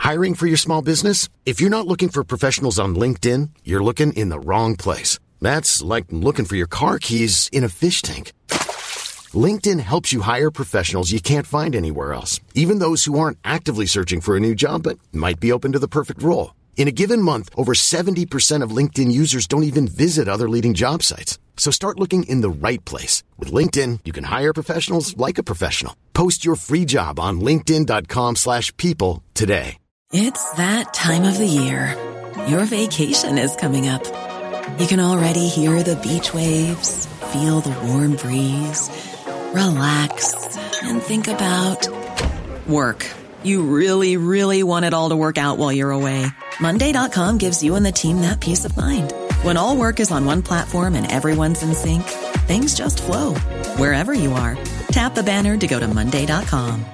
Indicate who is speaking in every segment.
Speaker 1: Hiring for your small business? If you're not looking for professionals on LinkedIn, you're looking in the wrong place. That's like looking for your car keys in a fish tank. LinkedIn helps you hire professionals you can't find anywhere else, even those who aren't actively searching for a new job but might be open to the perfect role. In a given month, over 70% of LinkedIn users don't even visit other leading job sites. So start looking in the right place. With LinkedIn, you can hire professionals like a professional. Post your free job on linkedin.com/people today.
Speaker 2: It's that time of the year. Your vacation is coming up. You can already hear the beach waves, feel the warm breeze, relax, and think about work. You really, really want it all to work out while you're away. Monday.com gives you and the team that peace of mind. When all work is on one platform and everyone's in sync, things just flow. Wherever you are, tap the banner to go to Monday.com.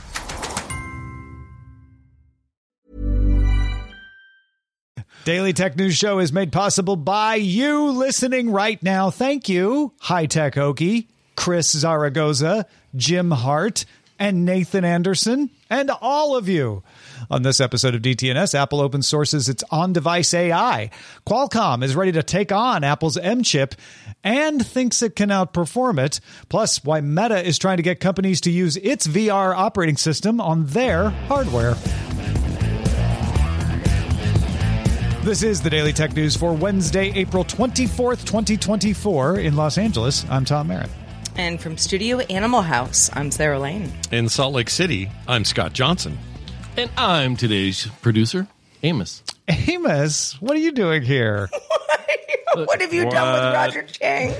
Speaker 3: Daily Tech News Show is made possible by you listening right now. Thank you, High Tech Okie, Chris Zaragoza, Jim Hart, and Nathan Anderson, and all of you. On this episode of DTNS, Apple open sources its on-device AI. Qualcomm is ready to take on Apple's M-chip and thinks it can outperform it. Plus, why Meta is trying to get companies to use its VR operating system on their hardware. This is the Daily Tech News for Wednesday, April 24th, 2024 in Los Angeles. I'm Tom Merritt.
Speaker 4: And from Studio Animal House, I'm Sarah Lane.
Speaker 5: In Salt Lake City, I'm Scott Johnson.
Speaker 6: And I'm today's producer, Amos.
Speaker 3: Amos, what are you doing here?
Speaker 4: What have you done with Roger Chang?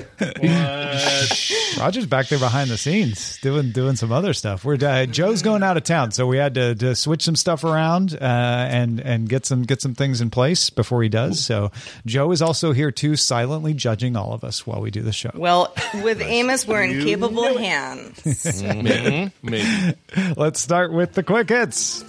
Speaker 3: Roger's back there behind the scenes doing some other stuff. Joe's going out of town, so we had to switch some stuff around and get some things in place before he does. So Joe is also here too, silently judging all of us while we do the show.
Speaker 4: Well, with Amos, we're in capable hands.
Speaker 6: Maybe.
Speaker 3: Let's start with the quick hits.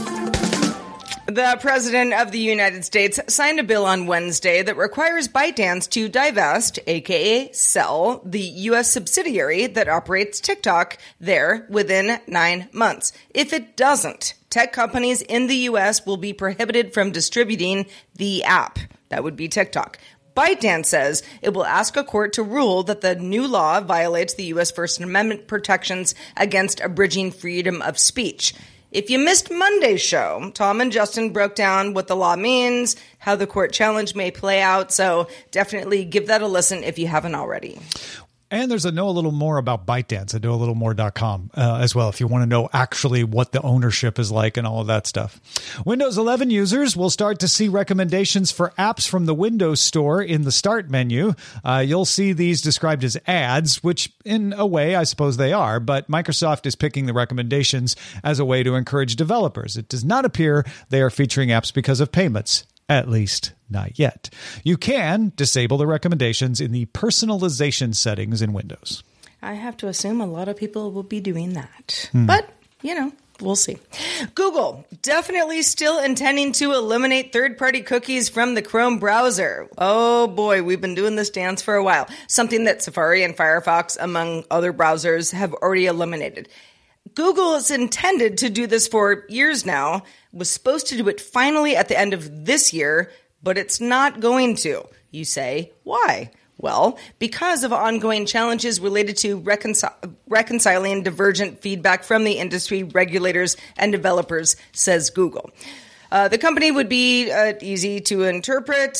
Speaker 4: The President of the United States signed a bill on Wednesday that requires ByteDance to divest, aka sell, the U.S. subsidiary that operates TikTok there within 9 months. If it doesn't, tech companies in the U.S. will be prohibited from distributing the app. That would be TikTok. ByteDance says it will ask a court to rule that the new law violates the U.S. First Amendment protections against abridging freedom of speech. If you missed Monday's show, Tom and Justin broke down what the law means, how the court challenge may play out, so definitely give that a listen if you haven't already.
Speaker 3: And there's a know a little more about ByteDance at knowalittlemore.com as well, if you want to know actually what the ownership is like and all of that stuff. Windows 11 users will start to see recommendations for apps from the Windows Store in the Start menu. You'll see these described as ads, which in a way, I suppose they are, but Microsoft is picking the recommendations as a way to encourage developers. It does not appear they are featuring apps because of payments. At least, not yet. You can disable the recommendations in the personalization settings in Windows.
Speaker 4: I have to assume a lot of people will be doing that. But, we'll see. Google, definitely still intending to eliminate third-party cookies from the Chrome browser. Oh boy, we've been doing this dance for a while. Something that Safari and Firefox, among other browsers, have already eliminated. Google is intended to do this for years now, was supposed to do it finally at the end of this year, but it's not going to. You say, why? Well, because of ongoing challenges related to reconciling divergent feedback from the industry regulators and developers, says Google. The company would be easy to interpret,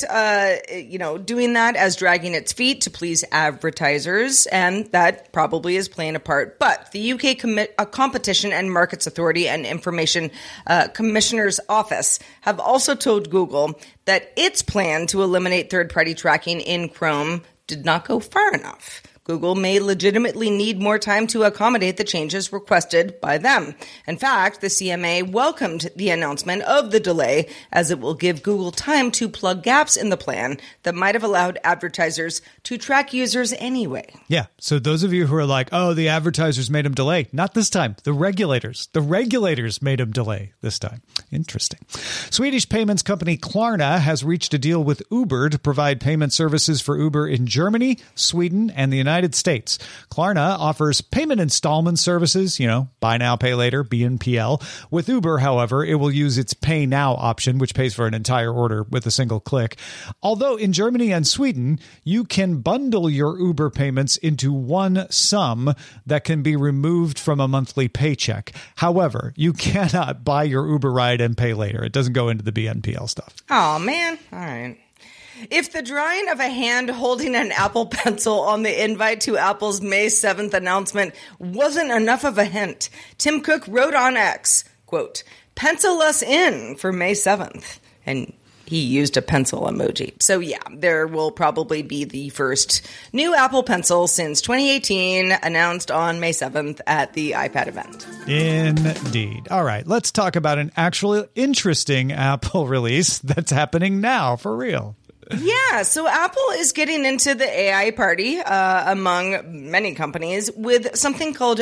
Speaker 4: doing that as dragging its feet to please advertisers, and that probably is playing a part. But the UK Competition and Markets Authority and Information Commissioner's Office have also told Google that its plan to eliminate third-party tracking in Chrome did not go far enough. Google may legitimately need more time to accommodate the changes requested by them. In fact, the CMA welcomed the announcement of the delay, as it will give Google time to plug gaps in the plan that might have allowed advertisers to track users anyway.
Speaker 3: Yeah, so those of you who are like, oh, the advertisers made them delay. Not this time. The regulators made them delay this time. Interesting. Swedish payments company Klarna has reached a deal with Uber to provide payment services for Uber in Germany, Sweden, and the United United States. Klarna offers payment installment services, buy now, pay later, BNPL. With Uber, however, it will use its pay now option, which pays for an entire order with a single click. Although in Germany and Sweden, you can bundle your Uber payments into one sum that can be removed from a monthly paycheck. However, you cannot buy your Uber ride and pay later. It doesn't go into the BNPL stuff.
Speaker 4: Oh, man. All right. If the drawing of a hand holding an Apple Pencil on the invite to Apple's May 7th announcement wasn't enough of a hint, Tim Cook wrote on X, quote, "Pencil us in for May 7th." And he used a pencil emoji. So yeah, there will probably be the first new Apple Pencil since 2018, announced on May 7th at the iPad event.
Speaker 3: Indeed. All right, let's talk about an actually interesting Apple release that's happening now, for real.
Speaker 4: Yeah, so Apple is getting into the AI party among many companies with something called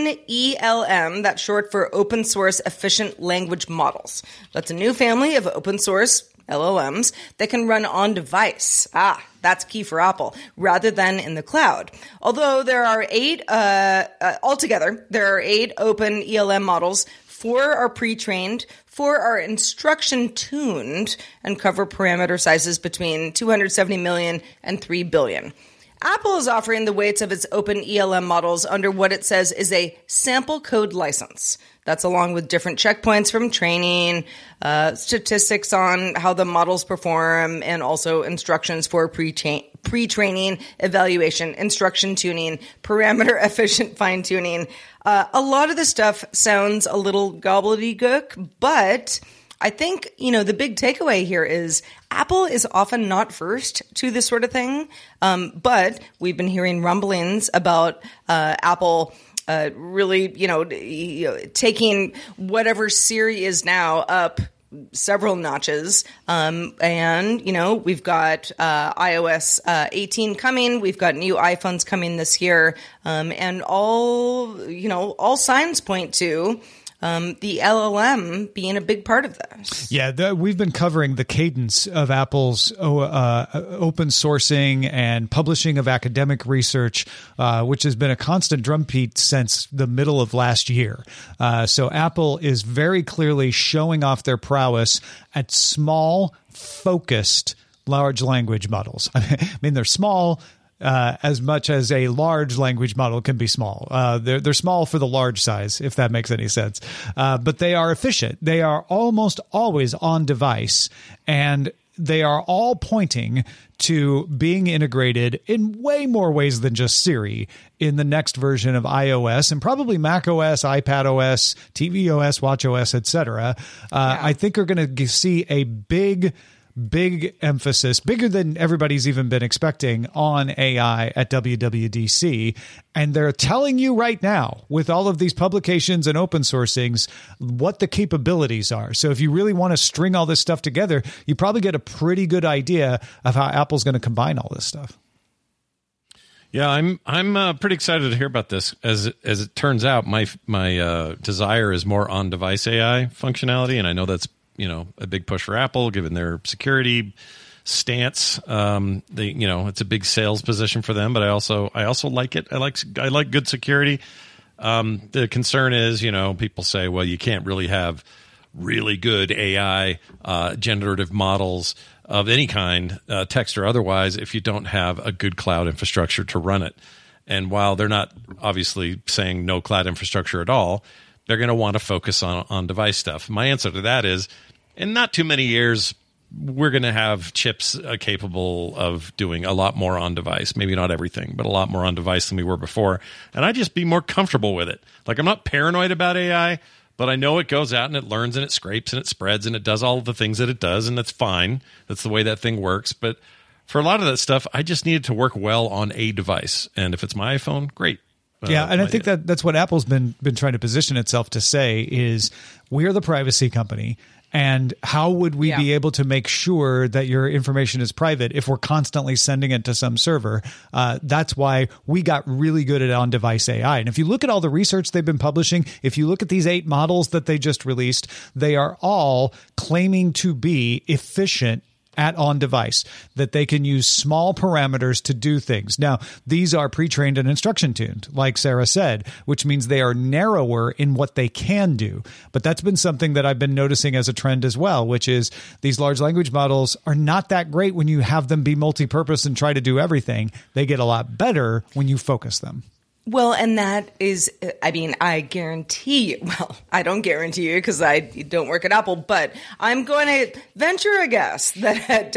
Speaker 4: OpenELM, that's short for Open Source Efficient Language Models. That's a new family of open source LLMs that can run on device. That's key for Apple, rather than in the cloud. Although there are altogether, there are 8 OpenELM models. 4 are pre-trained, 4 are instruction-tuned, and cover parameter sizes between 270 million and 3 billion. Apple is offering the weights of its OpenELM models under what it says is a sample code license. That's along with different checkpoints from training, statistics on how the models perform, and also instructions for pre-training, evaluation, instruction tuning, parameter efficient fine-tuning. A lot of the stuff sounds a little gobbledygook, but I think, the big takeaway here is Apple is often not first to this sort of thing. But we've been hearing rumblings about Apple really, taking whatever Siri is now up several notches. And, we've got iOS 18 coming. We've got new iPhones coming this year. And all signs point to the LLM being a big part of this.
Speaker 3: Yeah, we've been covering the cadence of Apple's open sourcing and publishing of academic research, which has been a constant drumbeat since the middle of last year. So Apple is very clearly showing off their prowess at small, focused large language models. I mean, they're small. As much as a large language model can be small. They're small for the large size, if that makes any sense. But they are efficient. They are almost always on device, and they are all pointing to being integrated in way more ways than just Siri in the next version of iOS and probably macOS, iPadOS, tvOS, watchOS, etc. I think we're going to see a big emphasis, bigger than everybody's even been expecting, on AI at WWDC. And they're telling you right now, with all of these publications and open sourcings, what the capabilities are. So if you really want to string all this stuff together, you probably get a pretty good idea of how Apple's going to combine all this stuff.
Speaker 5: Yeah, I'm pretty excited to hear about this. As it turns out, my desire is more on-device AI functionality, and I know that's a big push for Apple, given their security stance. It's a big sales position for them, but I also like it. I like good security. The concern is, people say, well, you can't really have really good AI generative models of any kind, text or otherwise, if you don't have a good cloud infrastructure to run it. And while they're not obviously saying no cloud infrastructure at all, they're going to want to focus on device stuff. My answer to that is, in not too many years, we're going to have chips capable of doing a lot more on device. Maybe not everything, but a lot more on device than we were before. And I'd just be more comfortable with it. Like, I'm not paranoid about AI, but I know it goes out and it learns and it scrapes and it spreads and it does all of the things that it does, and that's fine. That's the way that thing works. But for a lot of that stuff, I just need it to work well on a device. And if it's my iPhone, great.
Speaker 3: Yeah, and I think that's what Apple's been trying to position itself to say is, we're the privacy company. And how would we be able to make sure that your information is private if we're constantly sending it to some server? That's why we got really good at on-device AI. And if you look at all the research they've been publishing, if you look at these 8 models that they just released, they are all claiming to be efficient at on-device, that they can use small parameters to do things. Now, these are pre-trained and instruction-tuned, like Sarah said, which means they are narrower in what they can do. But that's been something that I've been noticing as a trend as well, which is these large language models are not that great when you have them be multi-purpose and try to do everything. They get a lot better when you focus them.
Speaker 4: Well, and that is, I mean, I guarantee you, well, I don't guarantee you because I don't work at Apple, but I'm going to venture a guess that at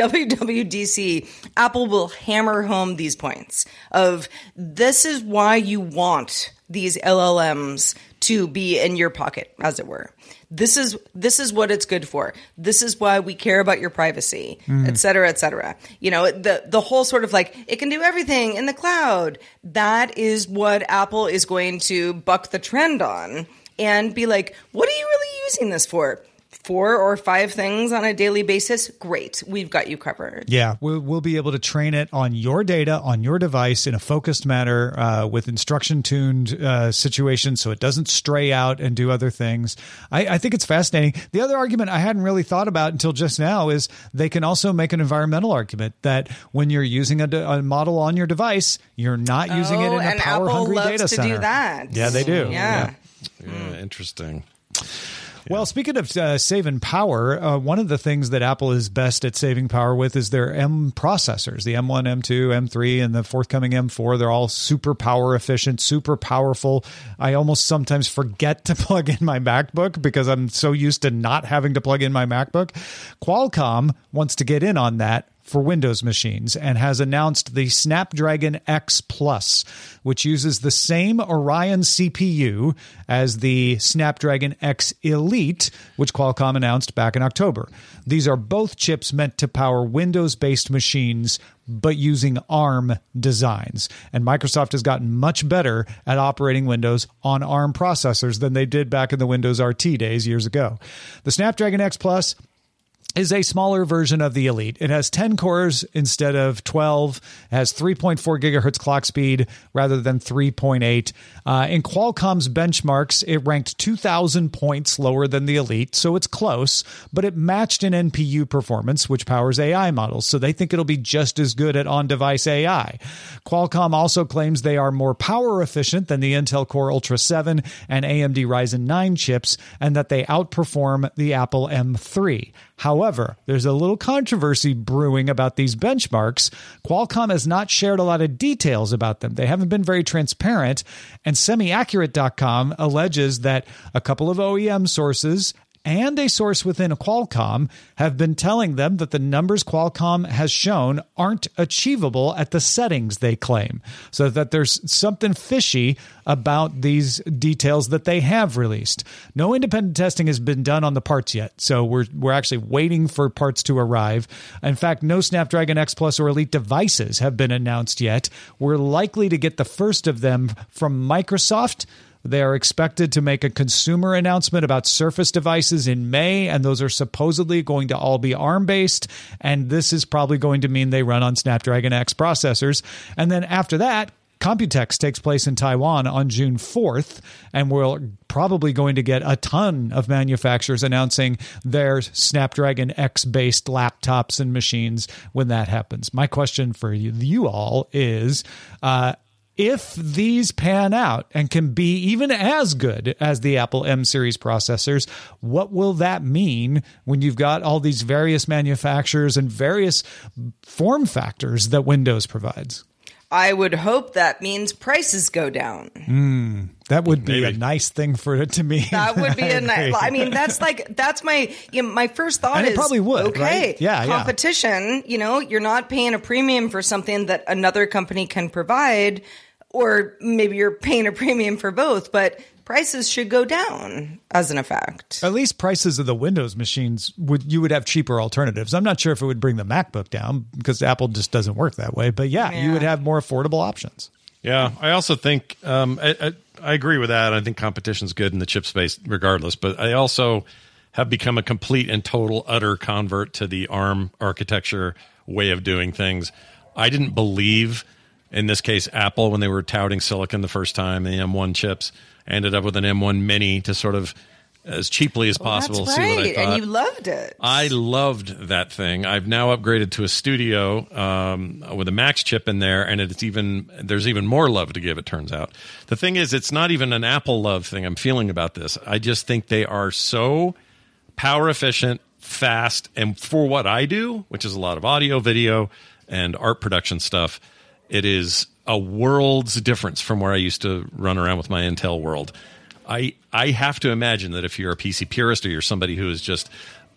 Speaker 4: WWDC, Apple will hammer home these points of this is why you want these LLMs to be in your pocket, as it were. This is what it's good for. This is why we care about your privacy, et cetera, et cetera. You know, the whole sort of like, it can do everything in the cloud. That is what Apple is going to buck the trend on and be like, what are you really using this for? 4 or 5 things on a daily basis? Great. We've got you covered.
Speaker 3: Yeah, we'll be able to train it on your data, on your device in a focused manner with instruction-tuned situations so it doesn't stray out and do other things. I think it's fascinating. The other argument I hadn't really thought about until just now is they can also make an environmental argument that when you're using a model on your device, you're not using it in a power-hungry data center.
Speaker 4: Apple loves to do that.
Speaker 3: Yeah, they do.
Speaker 4: Yeah.
Speaker 5: Interesting.
Speaker 3: Well, speaking of saving power, one of the things that Apple is best at saving power with is their M processors, the M1, M2, M3, and the forthcoming M4. They're all super power efficient, super powerful. I almost sometimes forget to plug in my MacBook because I'm so used to not having to plug in my MacBook. Qualcomm wants to get in on that for Windows machines and has announced the Snapdragon X Plus, which uses the same Orion CPU as the Snapdragon X Elite, which Qualcomm announced back in October. These are both chips meant to power Windows-based machines, but using ARM designs. And Microsoft has gotten much better at operating Windows on ARM processors than they did back in the Windows RT days years ago. The Snapdragon X Plus is a smaller version of the Elite. It has 10 cores instead of 12, has 3.4 gigahertz clock speed rather than 3.8. In Qualcomm's benchmarks, it ranked 2,000 points lower than the Elite, so it's close, but it matched in NPU performance, which powers AI models, so they think it'll be just as good at on-device AI. Qualcomm also claims they are more power efficient than the Intel Core Ultra 7 and AMD Ryzen 9 chips, and that they outperform the Apple M3. However, there's a little controversy brewing about these benchmarks. Qualcomm has not shared a lot of details about them. They haven't been very transparent, and SemiAccurate.com alleges that a couple of OEM sources and a source within Qualcomm have been telling them that the numbers Qualcomm has shown aren't achievable at the settings they claim. So that there's something fishy about these details that they have released. No independent testing has been done on the parts yet, so we're actually waiting for parts to arrive. In fact, no Snapdragon X Plus or Elite devices have been announced yet. We're likely to get the first of them from Microsoft. They are expected to make a consumer announcement about Surface devices in May, and those are supposedly going to all be ARM-based, and this is probably going to mean they run on Snapdragon X processors. And then after that, Computex takes place in Taiwan on June 4th, and we're probably going to get a ton of manufacturers announcing their Snapdragon X-based laptops and machines when that happens. My question for you all is, if these pan out and can be even as good as the Apple M series processors, what will that mean when you've got all these various manufacturers and various form factors that Windows provides?
Speaker 4: I would hope that means prices go down.
Speaker 3: That would be a nice thing for it to mean.
Speaker 4: That would be a nice. I mean, that's my my first thought.
Speaker 3: And
Speaker 4: is
Speaker 3: it probably would.
Speaker 4: Okay,
Speaker 3: right? Yeah,
Speaker 4: competition. You know, you're not paying a premium for something that another company can provide, or maybe you're paying a premium for both, but prices should go down as an effect.
Speaker 3: At least prices of the Windows machines, you would have cheaper alternatives. I'm not sure if it would bring the MacBook down because Apple just doesn't work that way. But yeah, you would have more affordable options.
Speaker 5: Yeah, I also think I agree with that. I think competition's good in the chip space regardless. But I also have become a complete and total utter convert to the ARM architecture way of doing things. I didn't believe, in this case, Apple, when they were touting silicon the first time, the M1 chips, ended up with an M1 Mini to sort of as cheaply as possible.
Speaker 4: That's
Speaker 5: see
Speaker 4: right.
Speaker 5: what I thought.
Speaker 4: And you loved it.
Speaker 5: I loved that thing. I've now upgraded to a Studio with a Max chip in there, and there's even more love to give, it turns out. The thing is, it's not even an Apple love thing I'm feeling about this. I just think they are so power efficient, fast, and for what I do, which is a lot of audio, video, and art production stuff, it is a world's difference from where I used to run around with my Intel world. I have to imagine that if you're a PC purist or you're somebody who is just,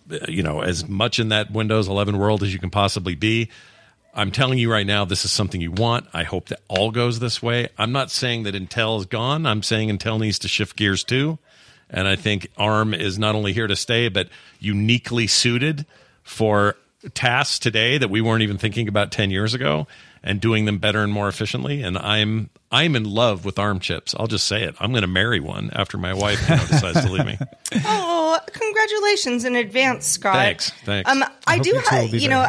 Speaker 5: as much in that Windows 11 world as you can possibly be, I'm telling you right now, this is something you want. I hope that all goes this way. I'm not saying that Intel is gone. I'm saying Intel needs to shift gears too. And I think ARM is not only here to stay, but uniquely suited for tasks today that we weren't even thinking about 10 years ago, and doing them better and more efficiently. And I'm in love with ARM chips. I'll just say it. I'm going to marry one after my wife decides to leave me.
Speaker 4: Oh, congratulations in advance, Scott.
Speaker 5: Thanks.
Speaker 4: I do have,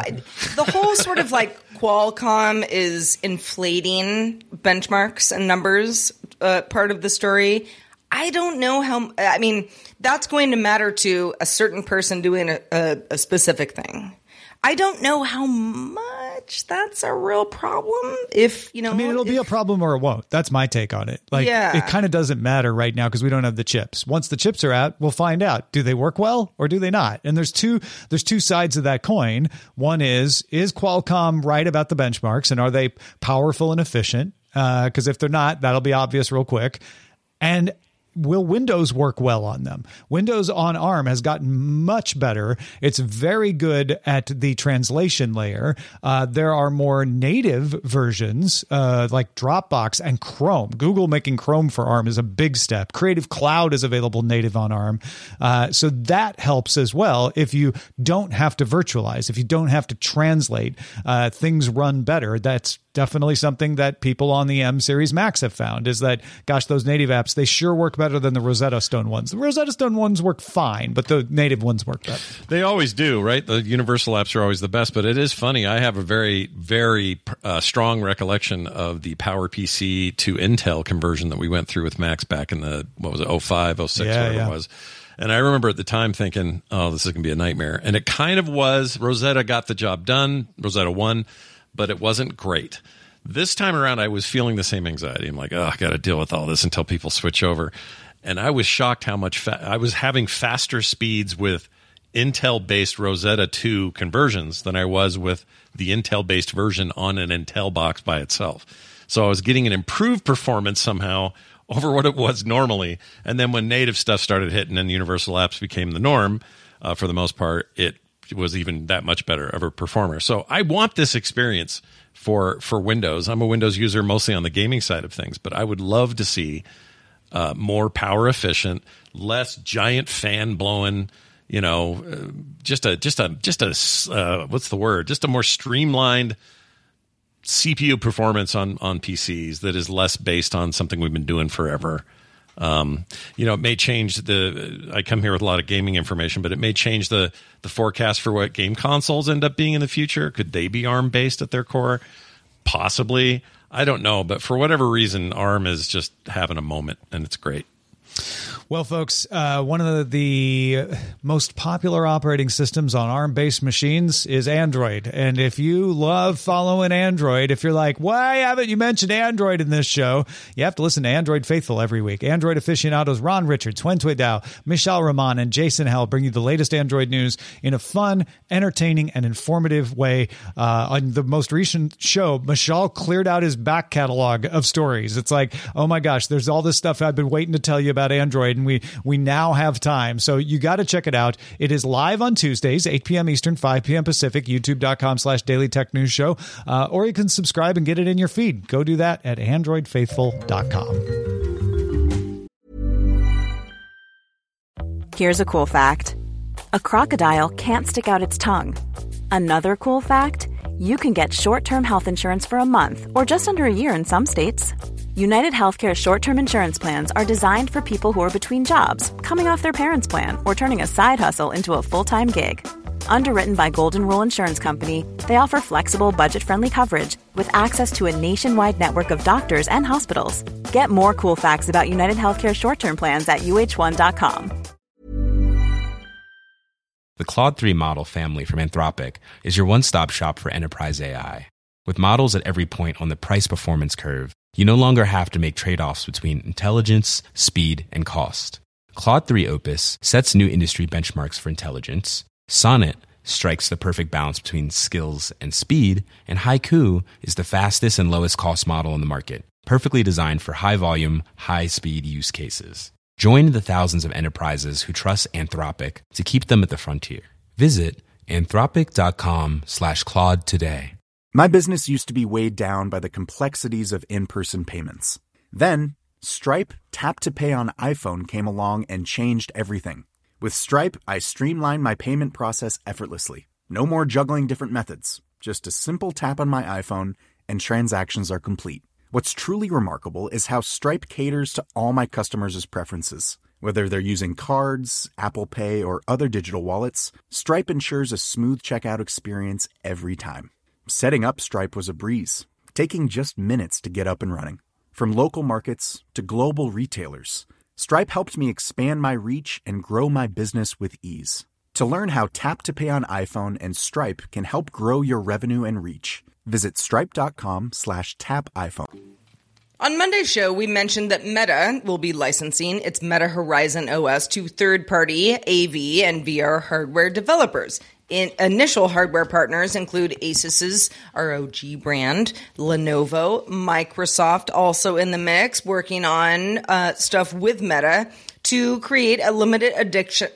Speaker 4: the whole sort of like Qualcomm is inflating benchmarks and numbers part of the story. I don't know how, that's going to matter to a certain person doing a specific thing. I don't know how much that's a real problem. It'll
Speaker 3: be a problem or it won't. That's my take on it. It kind of doesn't matter right now because we don't have the chips. Once the chips are out, we'll find out. Do they work well or do they not? And there's two sides of that coin. One is Qualcomm right about the benchmarks, and are they powerful and efficient? Because if they're not, that'll be obvious real quick. And will Windows work well on them? Windows on ARM has gotten much better. It's very good at the translation layer. There are more native versions like Dropbox and Chrome. Google making Chrome for ARM is a big step. Creative Cloud is available native on ARM. So that helps as well. If you don't have to virtualize, if you don't have to translate, things run better. That's definitely something that people on the M series Macs have found, is that, gosh, those native apps, they sure work better than the Rosetta Stone ones. The Rosetta Stone ones work fine, but the native ones work better.
Speaker 5: They always do, right? The universal apps are always the best, but it is funny. I have a very, very strong recollection of the PowerPC to Intel conversion that we went through with Macs back in the, 05, 06, whatever it was. And I remember at the time thinking, oh, this is going to be a nightmare. And it kind of was. Rosetta got the job done, Rosetta 1, but it wasn't great. This time around, I was feeling the same anxiety. I'm like, oh, I got to deal with all this until people switch over. And I was shocked how much I was having faster speeds with Intel-based Rosetta 2 conversions than I was with the Intel-based version on an Intel box by itself. So I was getting an improved performance somehow over what it was normally. And then when native stuff started hitting and universal apps became the norm, for the most part, it was even that much better of a performer. So I want this experience for Windows. I'm a Windows user mostly on the gaming side of things, but I would love to see more power efficient, less giant fan blowing, just a what's the word? Just a more streamlined CPU performance on PCs that is less based on something we've been doing forever. It may change I come here with a lot of gaming information, but it may change the forecast for what game consoles end up being in the future. Could they be ARM based at their core? Possibly. I don't know. But for whatever reason, ARM is just having a moment, and it's great.
Speaker 3: Well, folks, one of the most popular operating systems on ARM-based machines is Android. And if you love following Android, if you're like, why haven't you mentioned Android in this show? You have to listen to Android Faithful every week. Android aficionados Ron Richards, Wen Tui Dao, Michelle Rahman, and Jason Hell bring you the latest Android news in a fun, entertaining, and informative way. On the most recent show, Michelle cleared out his back catalog of stories. It's like, oh my gosh, there's all this stuff I've been waiting to tell you about Android, and we now have time. So you got to check it out. It is live on Tuesdays, 8 p.m. Eastern, 5 p.m. Pacific, youtube.com/Daily Tech News Show. Or you can subscribe and get it in your feed. Go do that at androidfaithful.com.
Speaker 7: Here's a cool fact. A crocodile can't stick out its tongue. Another cool fact, you can get short-term health insurance for a month or just under a year in some states. United Healthcare short-term insurance plans are designed for people who are between jobs, coming off their parents' plan, or turning a side hustle into a full-time gig. Underwritten by Golden Rule Insurance Company, they offer flexible, budget-friendly coverage with access to a nationwide network of doctors and hospitals. Get more cool facts about United Healthcare short-term plans at uh1.com.
Speaker 8: The Claude 3 model family from Anthropic is your one-stop shop for enterprise AI. With models at every point on the price-performance curve, you no longer have to make trade-offs between intelligence, speed, and cost. Claude 3 Opus sets new industry benchmarks for intelligence. Sonnet strikes the perfect balance between skills and speed. And Haiku is the fastest and lowest cost model in the market, perfectly designed for high-volume, high-speed use cases. Join the thousands of enterprises who trust Anthropic to keep them at the frontier. Visit anthropic.com/Claude today.
Speaker 9: My business used to be weighed down by the complexities of in-person payments. Then, Stripe Tap to Pay on iPhone came along and changed everything. With Stripe, I streamlined my payment process effortlessly. No more juggling different methods. Just a simple tap on my iPhone and transactions are complete. What's truly remarkable is how Stripe caters to all my customers' preferences. Whether they're using cards, Apple Pay, or other digital wallets, Stripe ensures a smooth checkout experience every time. Setting up Stripe was a breeze, taking just minutes to get up and running. From local markets to global retailers, Stripe helped me expand my reach and grow my business with ease. To learn how Tap to Pay on iPhone and Stripe can help grow your revenue and reach, visit stripe.com/tapiphone.
Speaker 4: On Monday's show, we mentioned that Meta will be licensing its Meta Horizon OS to third-party AV and VR hardware developers. Initial hardware partners include Asus's ROG brand, Lenovo, Microsoft also in the mix, working on stuff with Meta to create a limited edition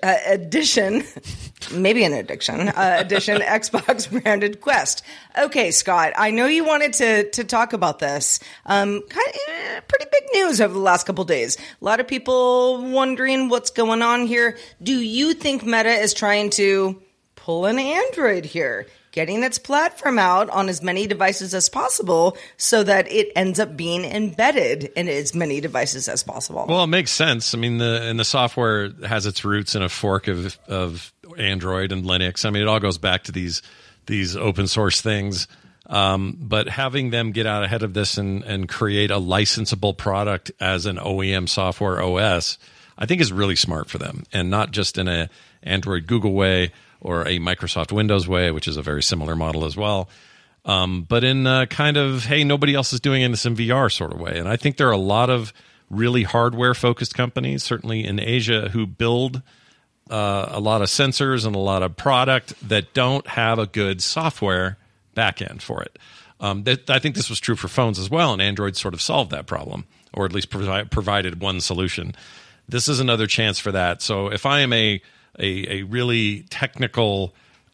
Speaker 4: Xbox branded Quest. Okay, Scott, I know you wanted to talk about this. Pretty big news over the last couple days. A lot of people wondering what's going on here. Do you think Meta is trying to pull an Android here, getting its platform out on as many devices as possible so that it ends up being embedded in as many devices as possible?
Speaker 5: Well, it makes sense. I mean, the software has its roots in a fork of Android and Linux. I mean, it all goes back to these open source things. But having them get out ahead of this and create a licensable product as an OEM software OS, I think is really smart for them, and not just in a Android Google way or a Microsoft Windows way, which is a very similar model as well, but in kind of, hey, nobody else is doing this in VR sort of way. And I think there are a lot of really hardware-focused companies, certainly in Asia, who build a lot of sensors and a lot of product that don't have a good software backend for it. I think this was true for phones as well, and Android sort of solved that problem, or at least provided one solution. This is another chance for that. So if I am a really technical,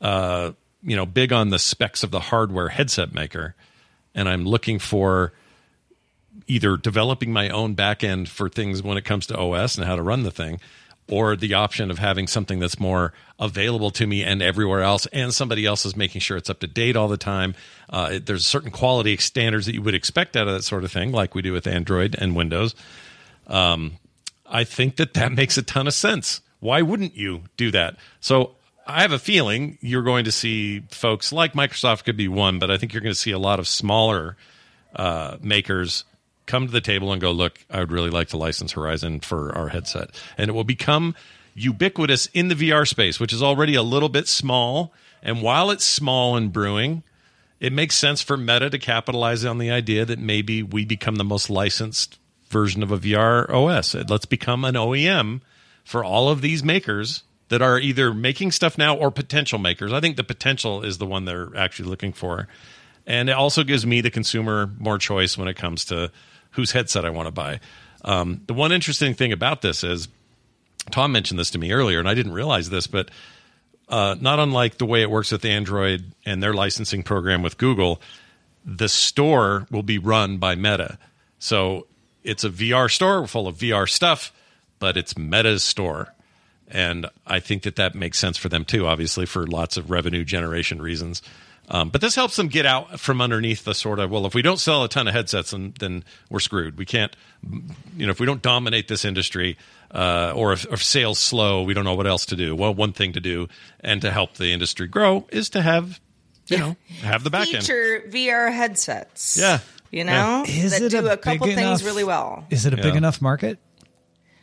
Speaker 5: big on the specs of the hardware headset maker, and I'm looking for either developing my own backend for things when it comes to OS and how to run the thing, or the option of having something that's more available to me and everywhere else, and somebody else is making sure it's up to date all the time. There's certain quality standards that you would expect out of that sort of thing, like we do with Android and Windows. I think that makes a ton of sense. Why wouldn't you do that? So I have a feeling you're going to see folks like Microsoft could be one, but I think you're going to see a lot of smaller makers come to the table and go, look, I would really like to license Horizon for our headset. And it will become ubiquitous in the VR space, which is already a little bit small. And while it's small and brewing, it makes sense for Meta to capitalize on the idea that maybe we become the most licensed version of a VR OS. Let's become an OEM for all of these makers that are either making stuff now or potential makers. I think the potential is the one they're actually looking for. And it also gives me, the consumer, more choice when it comes to whose headset I want to buy. The one interesting thing about this is, Tom mentioned this to me earlier, and I didn't realize this, but not unlike the way it works with Android and their licensing program with Google, the store will be run by Meta. So it's a VR store full of VR stuff, but it's Meta's store. And I think that makes sense for them too, obviously, for lots of revenue generation reasons. But this helps them get out from underneath the sort of, well, if we don't sell a ton of headsets, then we're screwed. We can't, if we don't dominate this industry, or if sales slow, we don't know what else to do. Well, one thing to do and to help the industry grow is to have, have the back end.
Speaker 4: Feature VR headsets.
Speaker 5: Yeah.
Speaker 4: That do a couple things really well.
Speaker 3: Is it a big enough market?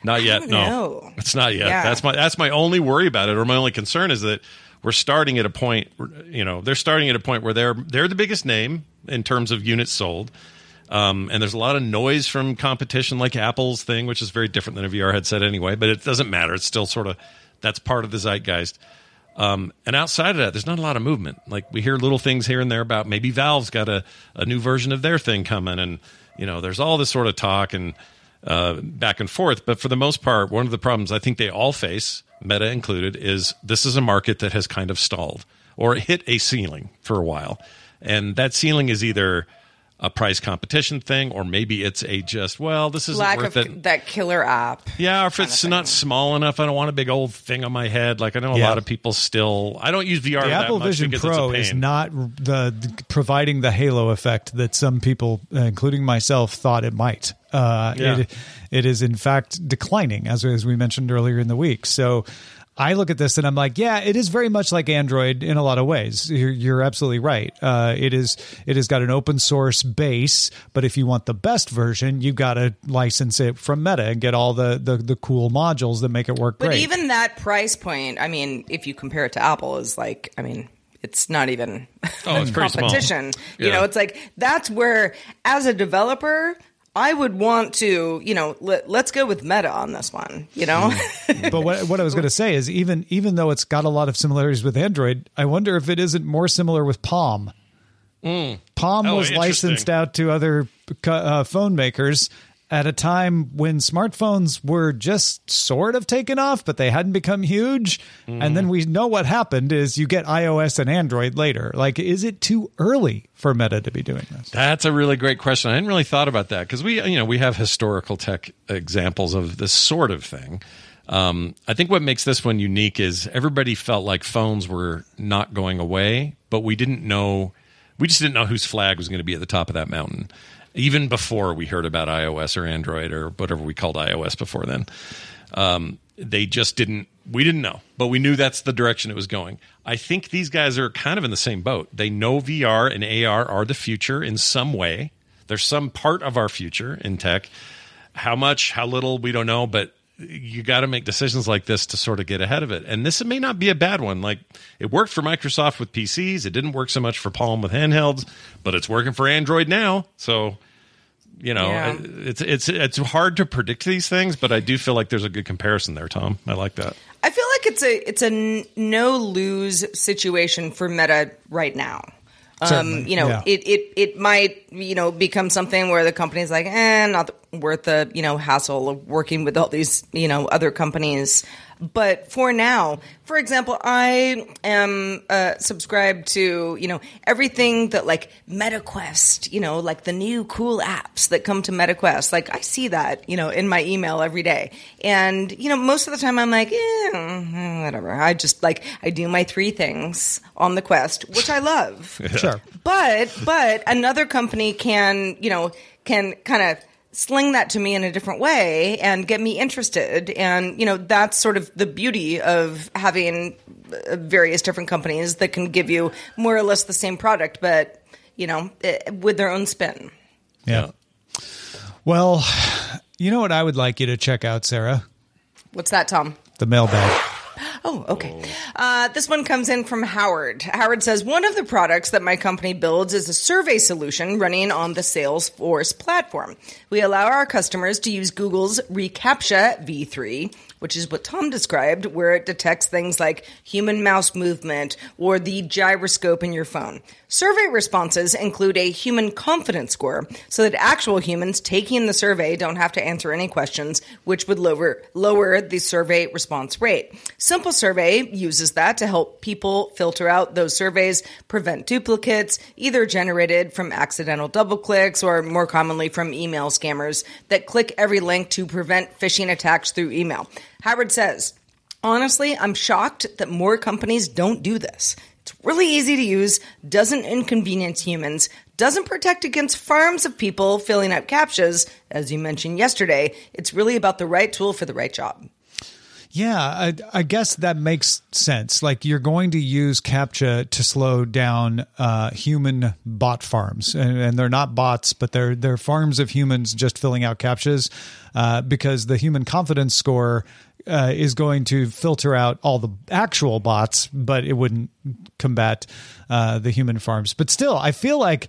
Speaker 5: Not yet. No, it's not yet.
Speaker 4: Yeah.
Speaker 5: That's my only worry about it, or my only concern is that we're starting at a point. They're starting at a point where they're the biggest name in terms of units sold, and there's a lot of noise from competition, like Apple's thing, which is very different than a VR headset anyway. But it doesn't matter. It's still sort of that's part of the zeitgeist. And outside of that, there's not a lot of movement. Like we hear little things here and there about maybe Valve's got a new version of their thing coming, and there's all this sort of talk and back and forth. But for the most part, one of the problems I think they all face, Meta included, is this is a market that has kind of stalled or hit a ceiling for a while. And that ceiling is either a price competition thing, or maybe it's this isn't
Speaker 4: lack
Speaker 5: worth
Speaker 4: of
Speaker 5: it.
Speaker 4: that killer app.
Speaker 5: Yeah, or if it's not small enough, I don't want a big old thing on my head. Like I know a lot of people still. I don't use VR.
Speaker 3: The
Speaker 5: that
Speaker 3: Apple
Speaker 5: much
Speaker 3: Vision
Speaker 5: because it's a
Speaker 3: Pro
Speaker 5: pain.
Speaker 3: is not providing the halo effect that some people, including myself, thought it might. It is in fact declining, as we mentioned earlier in the week. So I look at this and I'm like, yeah, it is very much like Android in a lot of ways. You're absolutely right. It has got an open source base, but if you want the best version, you've got to license it from Meta and get all the cool modules that make it work great.
Speaker 4: But even that price point, I mean, if you compare it to Apple, is like, I mean, it's not even
Speaker 5: it's pretty
Speaker 4: competition.
Speaker 5: Small.
Speaker 4: Yeah. It's like that's where, as a developer, I would want to, let's go with Meta on this one,
Speaker 3: But what I was going to say is even though it's got a lot of similarities with Android, I wonder if it isn't more similar with Palm. Palm was licensed out to other phone makers at a time when smartphones were just sort of taken off, but they hadn't become huge. And then we know what happened is you get iOS and Android later. Like, is it too early for Meta to be doing this?
Speaker 5: That's a really great question. I hadn't really thought about that because we have historical tech examples of this sort of thing. I think what makes this one unique is everybody felt like phones were not going away, but we just didn't know whose flag was going to be at the top of that mountain. Even before we heard about iOS or Android or whatever we called iOS before then. We didn't know, but we knew that's the direction it was going. I think these guys are kind of in the same boat. They know VR and AR are the future in some way. There's some part of our future in tech. How much, how little, we don't know, but you got to make decisions like this to sort of get ahead of it. And this may not be a bad one. Like, it worked for Microsoft with PCs. It didn't work so much for Palm with handhelds, but it's working for Android now. So, it's hard to predict these things, but I do feel like there's a good comparison there, Tom. I like that.
Speaker 4: I feel like it's a no lose situation for Meta right now. It might, become something where the company's like, not worth the, hassle of working with all these, other companies. But for now, for example, I am subscribed to, everything that like MetaQuest, like the new cool apps that come to MetaQuest. Like I see that, in my email every day. And, most of the time I'm like, whatever. I just I do my 3 things on the Quest, which I love.
Speaker 3: Sure.
Speaker 4: But another company can kind of sling that to me in a different way and get me interested. And, that's sort of the beauty of having various different companies that can give you more or less the same product, but, with their own spin.
Speaker 3: Yeah. Well, you know what I would like you to check out, Sarah?
Speaker 4: What's that, Tom?
Speaker 3: The mailbag.
Speaker 4: Oh, okay. This one comes in from Howard. Howard says, one of the products that my company builds is a survey solution running on the Salesforce platform. We allow our customers to use Google's reCAPTCHA v3, which is what Tom described, where it detects things like human mouse movement or the gyroscope in your phone. Survey responses include a human confidence score so that actual humans taking the survey don't have to answer any questions, which would lower the survey response rate. Simple Survey uses that to help people filter out those surveys, prevent duplicates, either generated from accidental double clicks or more commonly from email scammers that click every link to prevent phishing attacks through email. Howard says, honestly, I'm shocked that more companies don't do this. It's really easy to use, doesn't inconvenience humans, doesn't protect against farms of people filling out CAPTCHAs. As you mentioned yesterday, it's really about the right tool for the right job.
Speaker 3: Yeah, I guess that makes sense. Like you're going to use CAPTCHA to slow down human bot farms, and they're not bots, but they're farms of humans just filling out CAPTCHAs because the human confidence score is going to filter out all the actual bots, but it wouldn't combat the human farms. But still, I feel like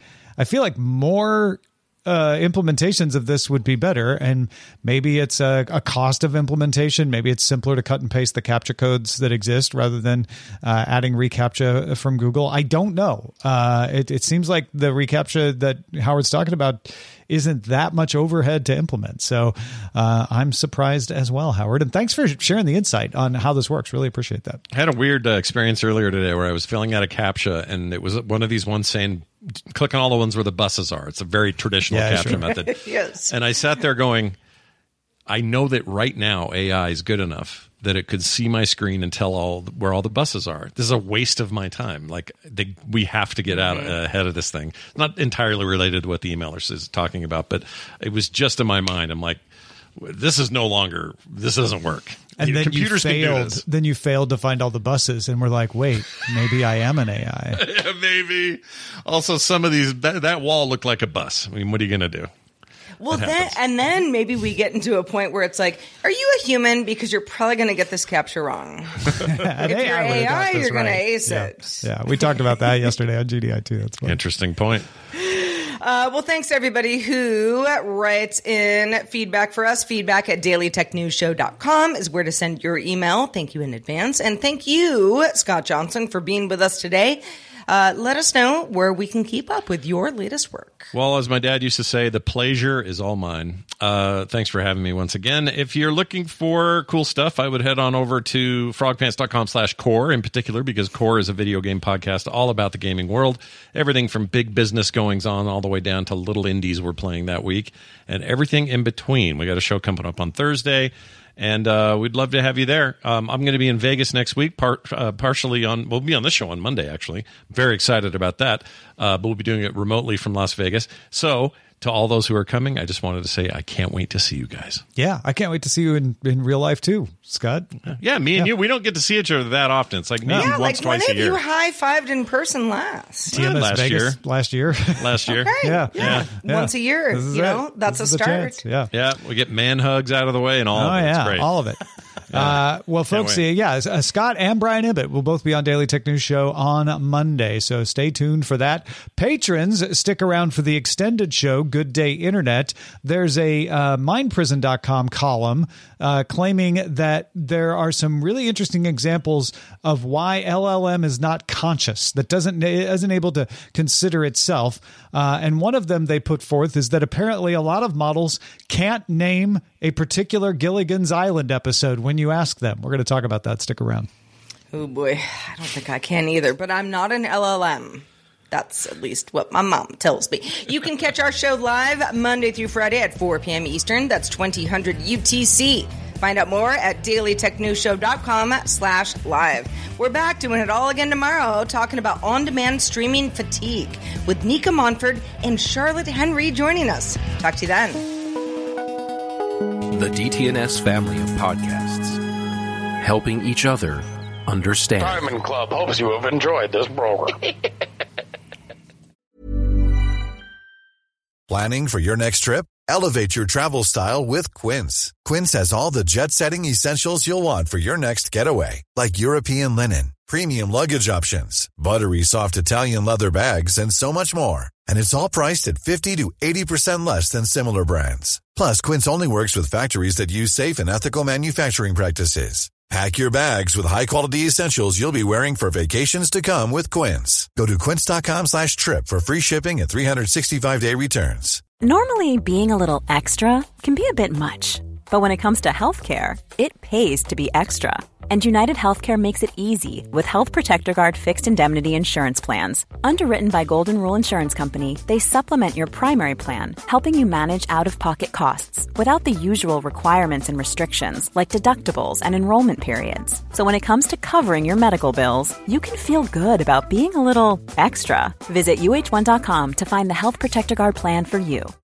Speaker 3: more implementations of this would be better, and maybe it's a cost of implementation. Maybe it's simpler to cut and paste the CAPTCHA codes that exist rather than adding reCAPTCHA from Google. I don't know. It seems like the reCAPTCHA that Howard's talking about isn't that much overhead to implement. So I'm surprised as well, Howard. And thanks for sharing the insight on how this works. Really appreciate that.
Speaker 5: I had a weird experience earlier today where I was filling out a CAPTCHA, and it was one of these ones saying, click on all the ones where the buses are. It's a very traditional CAPTCHA method.
Speaker 4: Yes.
Speaker 5: And I sat there going, I know that right now AI is good enough that it could see my screen and tell where all the buses are. This is a waste of my time. Like we have to get out ahead of this thing. Not entirely related to what the emailer is talking about, but it was just in my mind. I'm like, this doesn't work.
Speaker 3: And then
Speaker 5: computers can do this.
Speaker 3: Then you failed to find all the buses, and we're like, wait, maybe I am an AI.
Speaker 5: Yeah, maybe. Also, some of these that wall looked like a bus. I mean, what are you going to do?
Speaker 4: Well, then maybe we get into a point where it's like, are you a human? Because you're probably going to get this CAPTCHA wrong. If you're AI, you're going to ace it.
Speaker 3: Yeah, we talked about that yesterday on GDI too. That's fun.
Speaker 5: Interesting point.
Speaker 4: Well, thanks to everybody who writes in feedback for us. Feedback at dailytechnewsshow.com is where to send your email. Thank you in advance. And thank you, Scott Johnson, for being with us today. Let us know where we can keep up with your latest work.
Speaker 5: Well, as my dad used to say, the pleasure is all mine. Thanks for having me once again. If you're looking for cool stuff, I would head on over to frogpants.com/core in particular, because Core is a video game podcast all about the gaming world. Everything from big business goings on all the way down to little indies we're playing that week and everything in between. We got a show coming up on Thursday. And we'd love to have you there. I'm going to be in Vegas next week, partially we'll be on this show on Monday, actually. Very excited about that. But we'll be doing it remotely from Las Vegas. So to all those who are coming, I just wanted to say I can't wait to see you guys.
Speaker 3: Yeah, I can't wait to see you in real life too, Scott.
Speaker 5: Yeah, me and you, we don't get to see each other that often. It's like maybe once, twice a year.
Speaker 4: When have you high-fived in person last?
Speaker 3: TMS Vegas last year.
Speaker 5: Last year.
Speaker 4: Okay. Yeah. Once a year, that's a start.
Speaker 5: Yeah, we get man hugs out of the way and all of it. It's great.
Speaker 3: All of it. Well, folks, Scott and Brian Ibbott will both be on Daily Tech News Show on Monday, so stay tuned for that. Patrons, stick around for the extended show, Good Day Internet. There's a mindprison.com column claiming that there are some really interesting examples of why LLM is not conscious, that isn't able to consider itself. And one of them they put forth is that apparently a lot of models can't name a particular Gilligan's Island episode when you ask them. We're going to talk about that. Stick around.
Speaker 4: Oh, boy. I don't think I can either, but I'm not an LLM. That's at least what my mom tells me. You can catch our show live Monday through Friday at 4 p.m. Eastern. That's 2000 UTC. Find out more at dailytechnewsshow.com/live. We're back doing it all again tomorrow, talking about on-demand streaming fatigue with Nika Montford and Charlotte Henry joining us. Talk to you then.
Speaker 10: The DTNS family of podcasts, helping each other understand.
Speaker 11: Diamond Club hopes you have enjoyed this program.
Speaker 12: Planning for your next trip? Elevate your travel style with Quince. Quince has all the jet-setting essentials you'll want for your next getaway, like European linen, premium luggage options, buttery soft Italian leather bags, and so much more. And it's all priced at 50 to 80% less than similar brands. Plus, Quince only works with factories that use safe and ethical manufacturing practices. Pack your bags with high-quality essentials you'll be wearing for vacations to come with Quince. Go to quince.com/trip for free shipping and 365-day returns.
Speaker 7: Normally, being a little extra can be a bit much. But when it comes to healthcare, it pays to be extra. And United Healthcare makes it easy with Health Protector Guard fixed indemnity insurance plans. Underwritten by Golden Rule Insurance Company, they supplement your primary plan, helping you manage out-of-pocket costs without the usual requirements and restrictions like deductibles and enrollment periods. So when it comes to covering your medical bills, you can feel good about being a little extra. Visit UH1.com to find the Health Protector Guard plan for you.